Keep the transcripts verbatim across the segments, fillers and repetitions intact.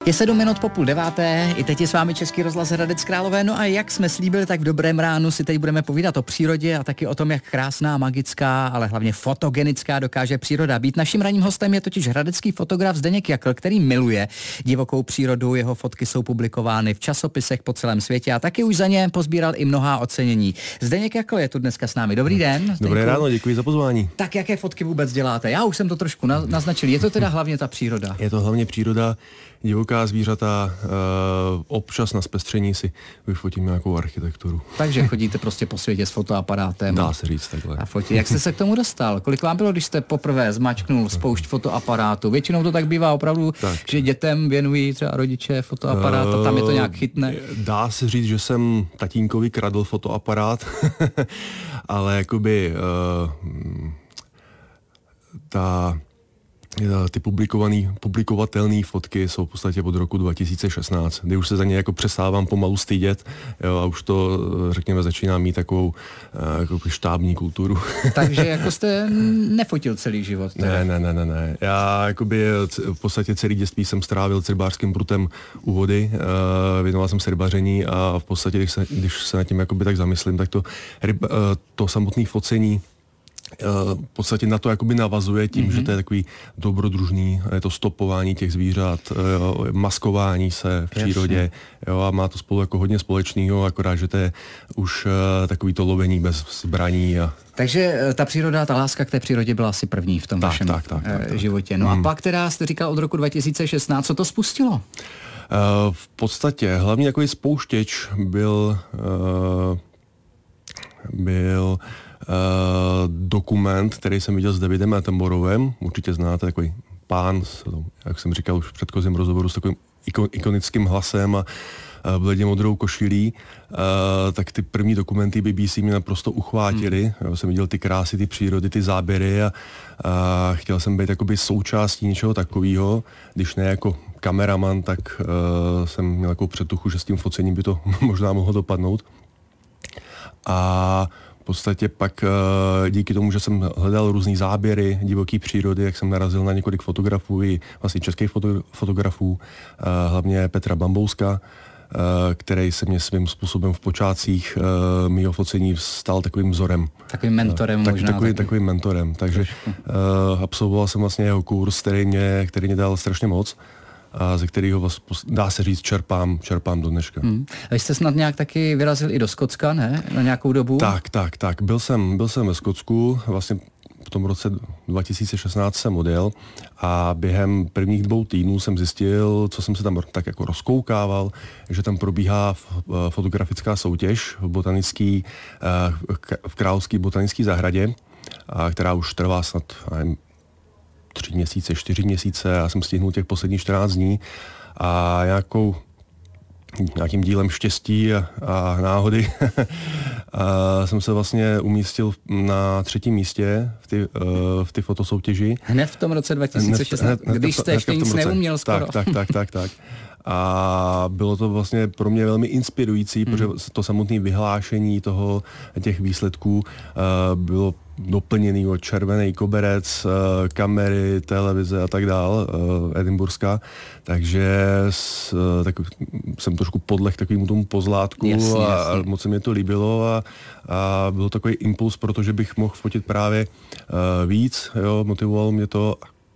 Je sedm minut po půl deváté, i teď je s vámi Český rozhlas Hradec Králové, no a jak jsme slíbili, tak v dobrém ránu si teď budeme povídat o přírodě a taky o tom, jak krásná, magická, ale hlavně fotogenická dokáže příroda být. Naším ranním hostem je totiž hradecký fotograf Zdeněk Jakl, který miluje divokou přírodu, jeho fotky jsou publikovány v časopisech po celém světě a taky už za ně pozbíral i mnohá ocenění. Zdeněk Jakl je tu dneska s námi. Dobrý den. Zdeňku. Dobré ráno, děkuji za pozvání. Tak jaké fotky vůbec děláte? Já už jsem to trošku naznačil. Je to teda hlavně ta příroda? Je to hlavně příroda, divoká zvířata, uh, občas na zpestření si vyfotím nějakou architekturu. Takže chodíte prostě po světě s fotoaparátem. Dá se říct takhle. A fotí. Jak jste se k tomu dostal? Kolik vám bylo, když jste poprvé zmačknul spoušť fotoaparátu? Většinou to tak bývá opravdu, tak. Že dětem věnují třeba rodiče fotoaparát a tam je to nějak chytne. Dá se říct, že jsem tatínkovi kradl fotoaparát, ale jakoby uh, ta ty publikovaný, publikovatelné fotky jsou v podstatě od roku dva tisíce šestnáct, kdy už se za ně jako přestávám pomalu stydět, jo, a už to, řekněme, začíná mít takovou jako štábní kulturu. Takže jako jste nefotil celý život? Ne, ne, ne, ne, ne. Já jakoby v podstatě celý dětství jsem strávil s rybářským prutem u vody, věnoval jsem se rybaření a v podstatě, když se, když se nad tím jakoby tak zamyslím, tak to, ryb, to samotné focení v podstatě na to jakoby navazuje tím, mm-hmm. že to je takový dobrodružný, je to stopování těch zvířat, jo, maskování se v přírodě, jo, a má to spolu jako hodně společného, akorát, že to je už uh, takový to lovení bez zbraní. A... Takže ta příroda, ta láska k té přírodě byla asi první v tom tak, vašem tak, tak, tak, tak. životě. No mm. a pak teda jste říkal od roku dva tisíce šestnáct, co to spustilo? Uh, v podstatě hlavně takový spouštěč byl uh, byl Uh, dokument, který jsem viděl s Davidem Attenboroughem, určitě znáte, takový pán, jak jsem říkal už v předchozím rozhovoru, s takovým ikonickým hlasem a uh, bledě modrou košilí, uh, tak ty první dokumenty B B C mě naprosto uchvátily. Hmm. Já jsem viděl ty krásy, ty přírody, ty záběry a, a chtěl jsem být jakoby součástí něčeho takového, když ne jako kameraman, tak uh, jsem měl takovou předtuchu, že s tím focením by to možná mohlo dopadnout. A v podstatě pak díky tomu, že jsem hledal různý záběry divoké přírody, jak jsem narazil na několik fotografů, i vlastně českých foto, fotografů, hlavně Petra Bambouska, který se mě svým způsobem v počátcích mýho focení stal takovým vzorem. Takovým mentorem tak, možná. Takový, takovým mentorem. Takže uh, absolvoval jsem vlastně jeho kurz, který mě, který mě dal strašně moc. A ze kterého vás, dá se říct, čerpám, čerpám do dneška. Hmm. A jste snad nějak taky vyrazil i do Skotska, ne? Na nějakou dobu? Tak, tak, tak. Byl jsem, byl jsem ve Skotsku, vlastně v tom roce dva tisíce šestnáct jsem odjel a během prvních dvou týdnů jsem zjistil, co jsem se tam tak jako rozkoukával, že tam probíhá fotografická soutěž v botanický, v Královské botanické zahradě, která už trvá snad tři měsíce, čtyři měsíce, já jsem stihnul těch posledních čtrnáct dní a nějakou, nějakým dílem štěstí a, a náhody a jsem se vlastně umístil na třetím místě v ty, v ty fotosoutěži. Hned v tom roce dva tisíce šestnáct, hned, hned, když jste ještě nic neuměl skoro. Tak, tak, tak, tak, tak. A bylo to vlastně pro mě velmi inspirující, hmm. protože to samotné vyhlášení toho, těch výsledků uh, bylo doplněný o červený koberec, uh, kamery, televize a tak dál, uh, edinburská. Takže s, uh, tak jsem trošku podleh takovému tomu pozlátku jasně, a, jasně. a moc se mě to líbilo a, a byl takový impuls, protože bych mohl fotit právě uh, víc, jo, motivovalo mě to.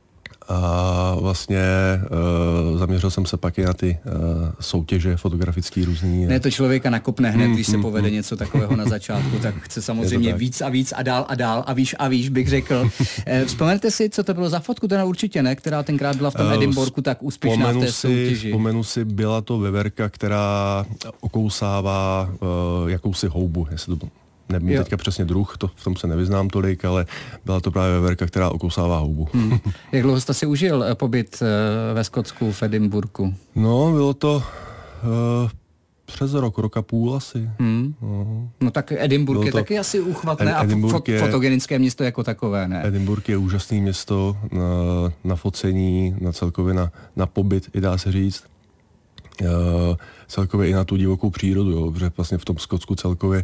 A vlastně uh, zaměřil jsem se pak i na ty uh, soutěže fotografický různý. Ne, to člověka nakopne hned, mm, když se mm, povede mm. něco takového na začátku, tak chce samozřejmě víc a víc a dál a dál a víš a víš, bych řekl. Vzpomenete si, co to bylo za fotku, teda určitě ne, která tenkrát byla v tom Edinburghu tak úspěšná v té soutěži. Vzpomenu si, byla to veverka, která okousává uh, jakousi houbu, jestli to bylo. Nevím jo. teďka přesně druh, to, v tom se nevyznám tolik, ale byla to právě veverka, která okousává houbu. Hmm. Jak dlouho jste si užil pobyt ve Skotsku, v Edinburghu? No, bylo to uh, přes rok, rok a půl asi. Hmm. No. no tak Edinburgh je to, taky asi uchvatné a fo- je, fotogenické město jako takové, ne? Edinburgh je úžasné město na, na focení, na celkově na, na pobyt, i dá se říct. Uh, celkově i na tu divokou přírodu, jo, protože vlastně v tom Skotsku celkově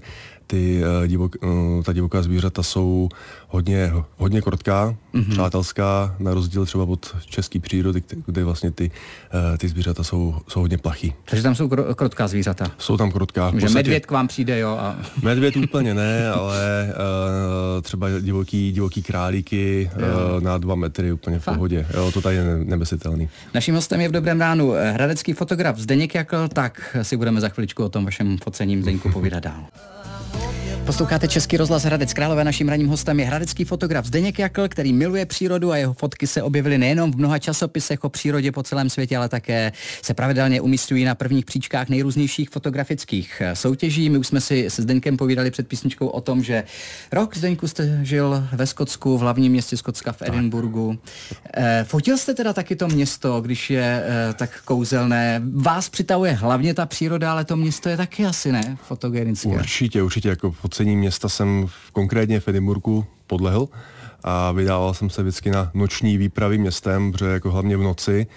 ty divok, ta divoká zvířata jsou hodně, hodně krotká, mm-hmm. přátelská, na rozdíl třeba od české přírody, kde vlastně ty, ty zvířata jsou, jsou hodně plachý. Takže tam jsou krotká zvířata? Jsou tam krotká. Že medvěd k vám přijde, jo? A... Medvěd úplně ne, ale uh, třeba divoký, divoký králíky uh, na dva metry úplně v pohodě. Jo, to tady je nebesitelný. Naším hostem je v Dobrém ránu hradecký fotograf Zdeněk Jakl, tak si budeme za chviličku o tom vašem focením, Zdeňku, povídat dál. Posloucháte Český rozhlas Hradec Králové, naším ranním hostem je hradecký fotograf Zdeněk Jakl, který miluje přírodu a jeho fotky se objevily nejenom v mnoha časopisech o přírodě po celém světě, ale také se pravidelně umísťují na prvních příčkách nejrůznějších fotografických soutěží. My už jsme si se Zdeňkem povídali před písničkou o tom, že rok, Zdeňku, jste žil ve Skotsku, v hlavním městě Skotska v Edinburgu. E, fotil jste teda taky to město, když je e, tak kouzelné. Vás přitahuje hlavně ta příroda, ale to město je taky asi, ne, fotogenické. Určitě, určitě, jako focení města jsem v, konkrétně v Edinburgu podlehl a vydával jsem se vždycky na noční výpravy městem, protože jako hlavně v noci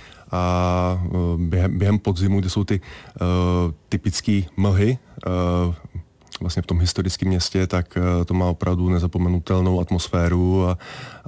a během, během podzimu, kde jsou ty uh, typické mlhy, uh, vlastně v tom historickém městě, tak uh, to má opravdu nezapomenutelnou atmosféru a,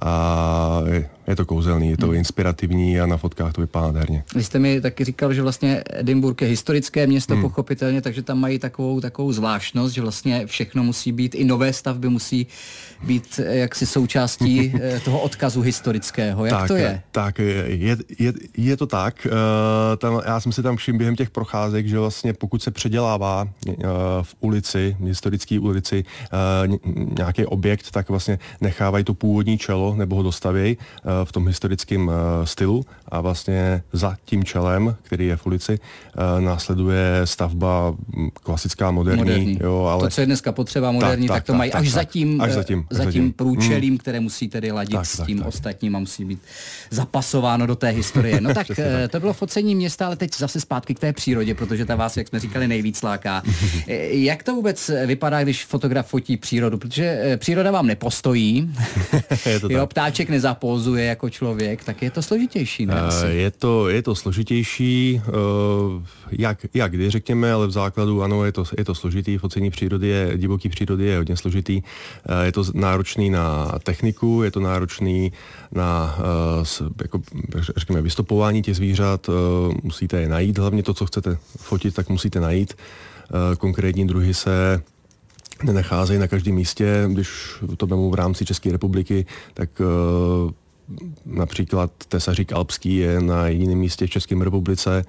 a je, je to kouzelný, je to hmm. inspirativní a na fotkách to vypadá nádherně. Vy jste mi taky říkal, že vlastně Edinburgh je historické město, hmm. pochopitelně, takže tam mají takovou, takovou zvláštnost, že vlastně všechno musí být, i nové stavby musí být jaksi součástí toho odkazu historického. Jak tak, to je? Tak, je, je, je to tak. Uh, tam, já jsem si tam všiml během těch procházek, že vlastně pokud se předělává uh, v ulici, historické ulici, uh, nějaký objekt, tak vlastně nechávají to původní čelo, nebo ho dostavějí uh, v tom historickém uh, stylu a vlastně za tím čelem, který je v ulici, uh, následuje stavba klasická, moderní. moderní. Jo, ale... To, co je dneska potřeba moderní, tak, tak, tak to mají tak, až, tak, zatím, až zatím, za tím, tím průčelím, hmm. které musí tedy ladit tak, s tím tak, ostatním a musí být zapasováno do té historie. No tak to bylo focení města, ale teď zase zpátky k té přírodě, protože ta vás, jak jsme říkali, nejvíc láká. Jak to vůbec vypadá, když fotograf fotí přírodu? Protože příroda vám nepostojí, je to jo, ptáček nezapózuje jako člověk, tak je to složitější, ne? Uh, je, to, je to složitější, uh, jak, jak kdy řekněme, ale v základu ano, je to, je to složitý. Focení přírody je, divoký přírody je hodně složitý. Uh, je to náročný na techniku, je to náročný na uh, jako, řekněme, vystopování těch zvířat, uh, musíte je najít, hlavně to, co chcete fotit, tak musíte najít. Uh, konkrétní druhy se nenacházejí na každém místě, když to vemu v rámci České republiky, tak uh, například tesařík alpský je na jediném místě v České republice,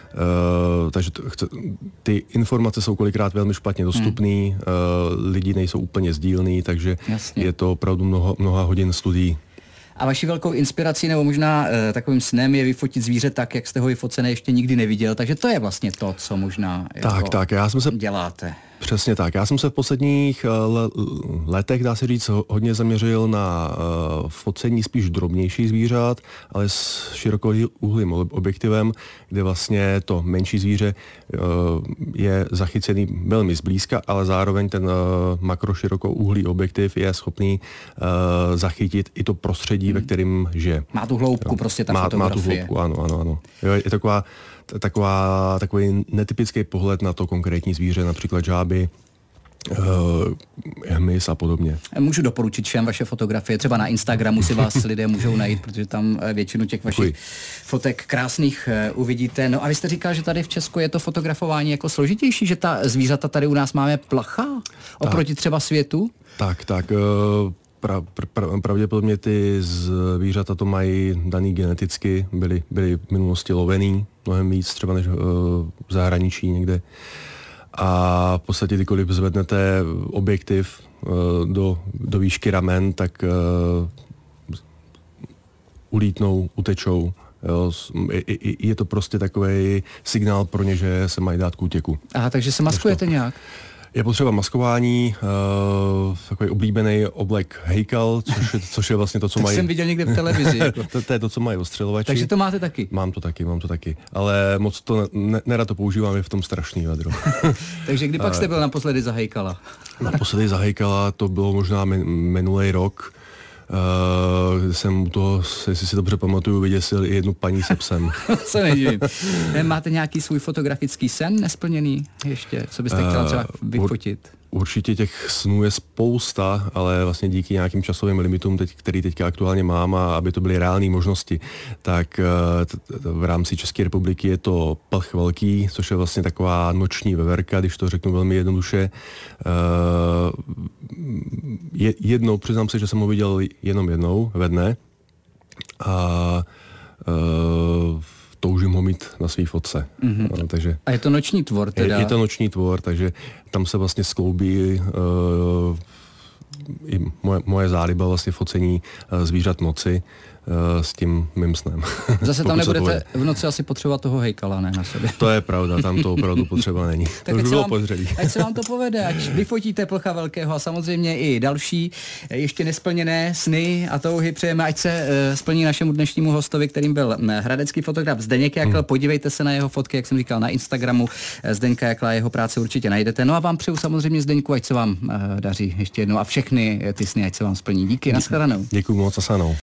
uh, takže to, chce, ty informace jsou kolikrát velmi špatně dostupné, hmm. uh, lidi nejsou úplně sdílní, takže Jasně. je to opravdu mnoho, mnoha hodin studií. A vaší velkou inspirací nebo možná e, takovým snem je vyfotit zvíře tak, jak jste ho vyfocené ještě nikdy neviděl. Takže to je vlastně to, co možná tak, jako tak, já jsem se... děláte. Přesně tak. Já jsem se v posledních le- letech, dá se říct, hodně zaměřil na uh, focení spíš drobnějších zvířat, ale s širokoúhlým objektivem, kde vlastně to menší zvíře uh, je zachycený velmi zblízka, ale zároveň ten uh, makroširokouhlý objektiv je schopný uh, zachytit i to prostředí, hmm. ve kterém žije. Má tu hloubku, jo. prostě ta má, fotografie. Má tu hloubku, ano, ano, ano. Jo, je taková Taková, takový netypický pohled na to konkrétní zvíře, například žáby, uh, hmyz a podobně. Můžu doporučit všem vaše fotografie, třeba na Instagramu si vás lidé můžou najít, protože tam většinu těch vašich Děkuji. fotek krásných uh, uvidíte. No a vy jste říkal, že tady v Česku je to fotografování jako složitější, že ta zvířata tady u nás máme plachá oproti třeba světu? Tak, tak. Uh, Pra, pra, pravděpodobně ty zvířata to mají daný geneticky, byly, byly v minulosti lovený mnohem víc třeba než uh, v zahraničí někde. A v podstatě kdykoliv zvednete objektiv uh, do, do výšky ramen, tak uh, ulítnou, utečou. Jo, je, je to prostě takový signál pro ně, že se mají dát k útěku. Aha, takže se maskujete nějak? Je potřeba maskování, uh, takový oblíbený oblek hejkal, což je, což je vlastně to, co tak mají... jsem viděl někde v televizi. Jako. to, to je to, co mají ostřelovači. Takže to máte taky? Mám to taky, mám to taky. Ale moc to, ne, nerad to používám, je v tom strašný vedro. Takže kdy pak jste byl naposledy za hejkala? Naposledy za hejkala, to bylo možná min, minulý rok. Uh, jsem u toho, jestli si dobře pamatuju, vyděsil i jednu paní se psem. Se nedivím. Máte nějaký svůj fotografický sen nesplněný ještě? Co byste chtěla třeba vyfotit? Určitě těch snů je spousta, ale vlastně díky nějakým časovým limitům, teď, který teďka aktuálně mám, a aby to byly reálné možnosti, tak v rámci České republiky je to Plch velký, což je vlastně taková noční veverka, když to řeknu velmi jednoduše. Jednou, přiznám se, že jsem ho viděl jenom jednou ve dne a toužím ho mít na svý fotce. Mm-hmm. No, takže a je to noční tvor teda? Je, je to noční tvor, takže tam se vlastně skloubí uh, i moje, moje záliba vlastně focení uh, zvířat noci uh, s tím mým snem. Zase tam nebudete v noci asi potřebovat toho hejkala, ne, na sobě. To je pravda, tam to opravdu potřeba není. Tak to ať, by se bylo vám, podřelý. ať se vám to povede, ať vyfotíte Plcha velkého a samozřejmě i další ještě nesplněné sny a touhy přejeme, ať se uh, splní našemu dnešnímu hostovi, kterým byl hradecký fotograf Zdeněk Jakl. Hmm. Podívejte se na jeho fotky, jak jsem říkal, na Instagramu Zdeňka Jakla, jeho práce určitě najdete. No a vám přeju samozřejmě, Zdeňku, ať se vám uh, daří ještě jednou a všechny ty sny, ať se vám splní. Díky, nashledanou. Děkuju moc, a sanou.